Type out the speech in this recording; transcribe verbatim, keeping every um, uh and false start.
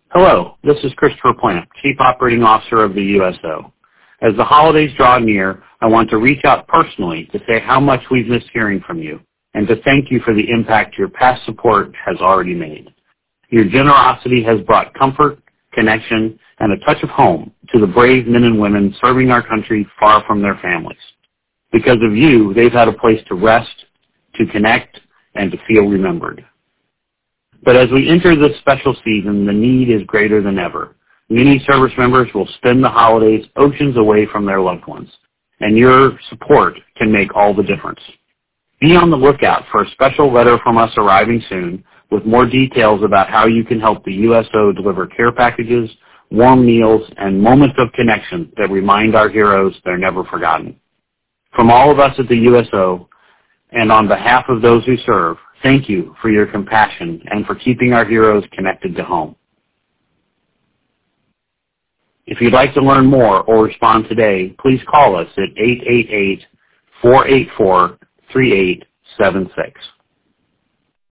Hello, this is Christopher Plant, Chief Operating Officer of the U S O. As the holidays draw near, I want to reach out personally to say how much we've missed hearing from you and to thank you for the impact your past support has already made. Your generosity has brought comfort, connection, and a touch of home to the brave men and women serving our country far from their families. Because of you, they've had a place to rest, to connect, and to feel remembered. But as we enter this special season, the need is greater than ever. Many service members will spend the holidays oceans away from their loved ones, and your support can make all the difference. Be on the lookout for a special letter from us arriving soon with more details about how you can help the U S O deliver care packages, warm meals, and moments of connection that remind our heroes they're never forgotten. From all of us at the U S O, and on behalf of those who serve, thank you for your compassion and for keeping our heroes connected to home. If you'd like to learn more or respond today, please call us at eight eight eight, four eight four, three eight seven six.